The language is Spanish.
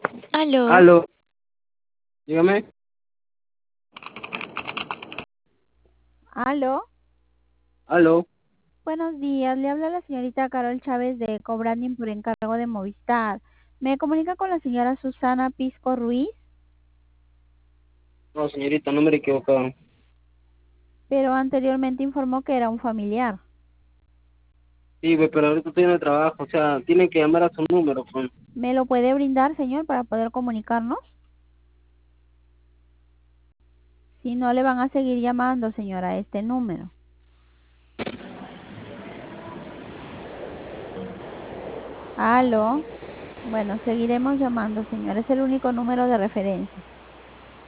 Aló, Aló, dígame. Aló, Aló. buenos días. Le habla la señorita Carol Chávez de Cobranding por encargo de Movistar. ¿Me comunica con la señora Susana Pisco Ruiz? No, señorita, número equivocado. Pero anteriormente informó que era un familiar. Sí, pero ahorita estoy en el trabajo, o sea, tienen que llamar a su número, pues. ¿Me lo puede brindar, señor, para poder comunicarnos? Si no, le van a seguir llamando, señora, a este número. Aló. Bueno, seguiremos llamando, señor. Es el único número de referencia.